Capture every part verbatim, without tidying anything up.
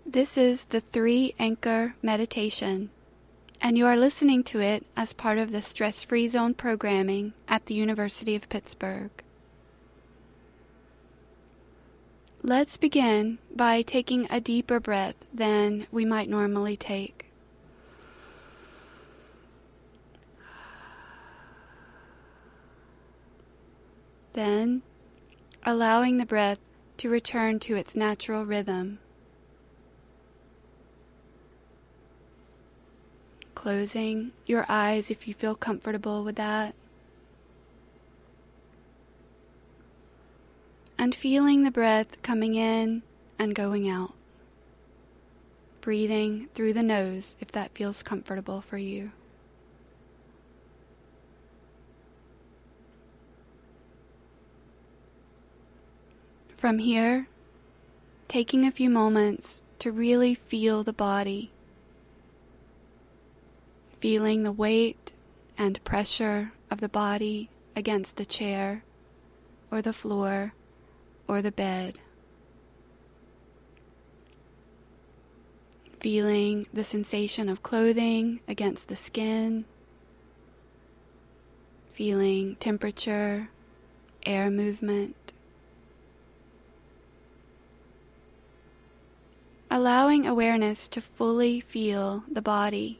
This is the Three Anchor Meditation, and you are listening to it as part of the Stress-Free Zone programming at the University of Pittsburgh. Let's begin by taking a deeper breath than we might normally take. Then, allowing the breath to return to its natural rhythm. Closing your eyes if you feel comfortable with that. And feeling the breath coming in and going out. Breathing through the nose if that feels comfortable for you. From here, taking a few moments to really feel the body. Feeling the weight and pressure of the body against the chair or the floor or the bed. Feeling the sensation of clothing against the skin. Feeling temperature, air movement. Allowing awareness to fully feel the body.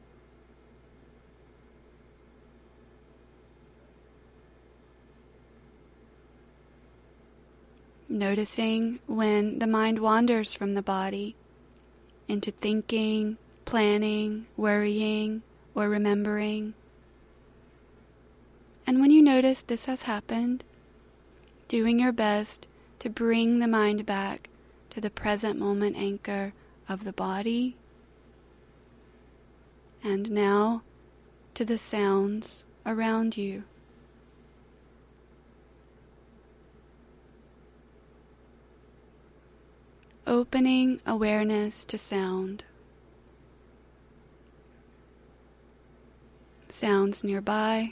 Noticing when the mind wanders from the body into thinking, planning, worrying, or remembering. And when you notice this has happened, doing your best to bring the mind back to the present moment anchor of the body, and now to the sounds around you. Opening awareness to sound. Sounds nearby.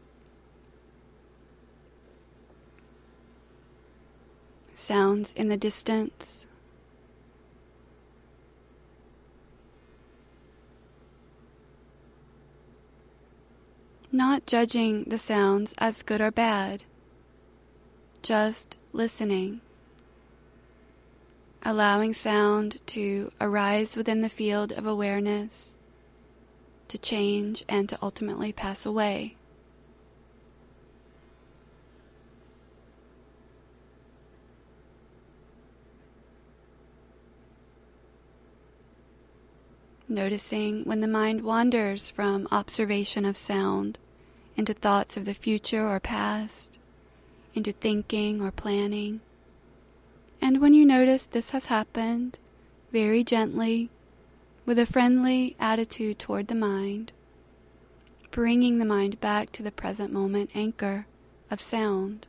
Sounds in the distance. Not judging the sounds as good or bad, just listening. Allowing sound to arise within the field of awareness, to change and to ultimately pass away. Noticing when the mind wanders from observation of sound into thoughts of the future or past, into thinking or planning. And when you notice this has happened, very gently, with a friendly attitude toward the mind, bringing the mind back to the present moment anchor of sound.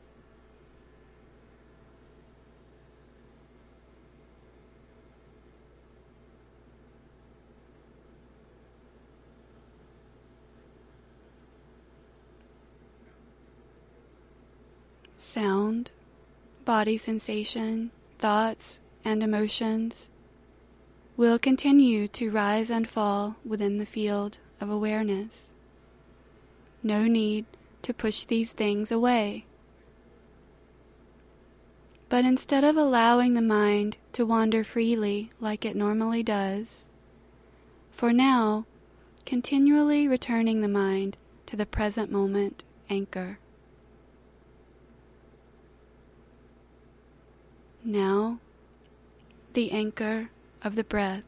Sound, body sensation, thoughts, and emotions will continue to rise and fall within the field of awareness. No need to push these things away. But instead of allowing the mind to wander freely like it normally does, for now, continually returning the mind to the present moment anchor. Now, the anchor of the breath.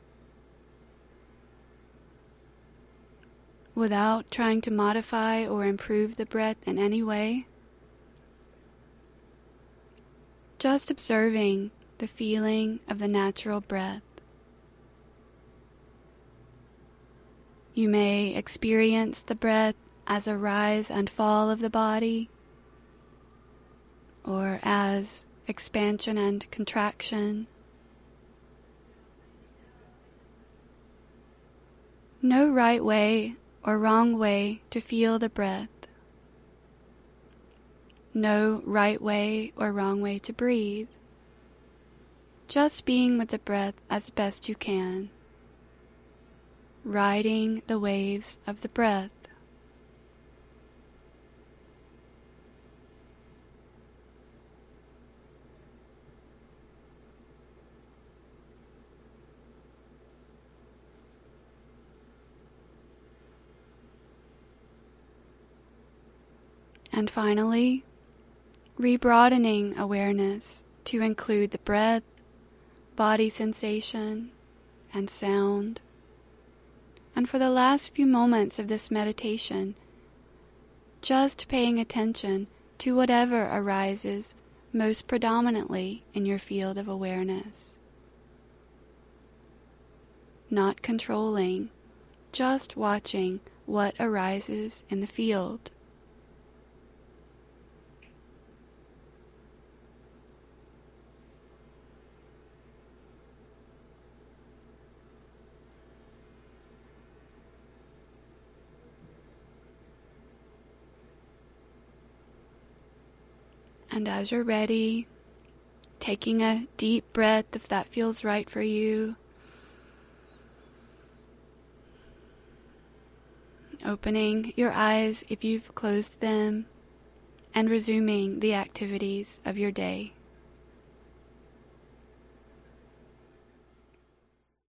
Without trying to modify or improve the breath in any way, just observing the feeling of the natural breath. You may experience the breath as a rise and fall of the body, or as expansion and contraction. No right way or wrong way to feel the breath. No right way or wrong way to breathe. just being with the breath as best you can, riding the waves of the breath. And finally, rebroadening awareness to include the breath, body sensation, and sound. And for the last few moments of this meditation, just paying attention to whatever arises most predominantly in your field of awareness. Not controlling, just watching what arises in the field. And as you're ready, taking a deep breath if that feels right for you. Opening your eyes if you've closed them, and resuming the activities of your day.